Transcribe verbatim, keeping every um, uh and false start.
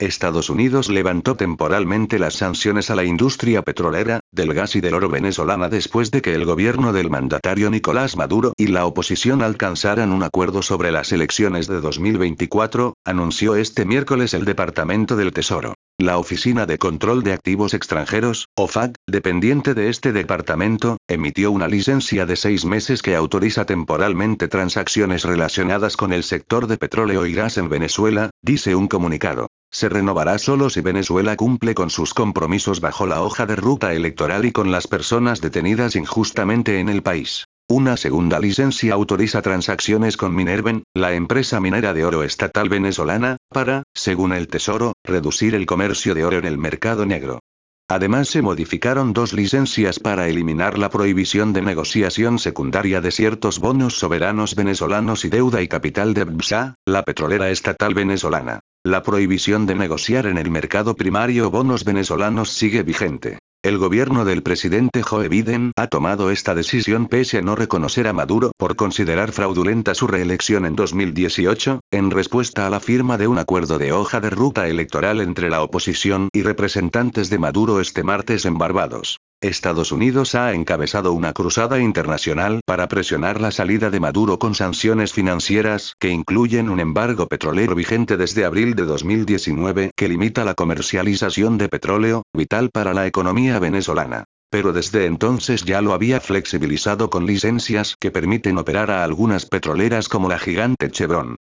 Estados Unidos levantó temporalmente las sanciones a la industria petrolera, del gas y del oro venezolana después de que el gobierno del mandatario Nicolás Maduro y la oposición alcanzaran un acuerdo sobre las elecciones de dos mil veinticuatro, anunció este miércoles el Departamento del Tesoro. La Oficina de Control de Activos Extranjeros, O F A C, dependiente de este departamento, emitió una licencia de seis meses que autoriza temporalmente transacciones relacionadas con el sector de petróleo y gas en Venezuela, dice un comunicado. Se renovará solo si Venezuela cumple con sus compromisos bajo la hoja de ruta electoral y con las personas detenidas injustamente en el país. Una segunda licencia autoriza transacciones con Minerven, la empresa minera de oro estatal venezolana, para, según el Tesoro, reducir el comercio de oro en el mercado negro. Además se modificaron dos licencias para eliminar la prohibición de negociación secundaria de ciertos bonos soberanos venezolanos y deuda y capital de B P S A, la petrolera estatal venezolana. La prohibición de negociar en el mercado primario bonos venezolanos sigue vigente. El gobierno del presidente Joe Biden ha tomado esta decisión pese a no reconocer a Maduro por considerar fraudulenta su reelección en dos mil dieciocho, en respuesta a la firma de un acuerdo de hoja de ruta electoral entre la oposición y representantes de Maduro este martes en Barbados. Estados Unidos ha encabezado una cruzada internacional para presionar la salida de Maduro con sanciones financieras que incluyen un embargo petrolero vigente desde abril de dos mil diecinueve que limita la comercialización de petróleo, vital para la economía venezolana. Pero desde entonces ya lo había flexibilizado con licencias que permiten operar a algunas petroleras como la gigante Chevron.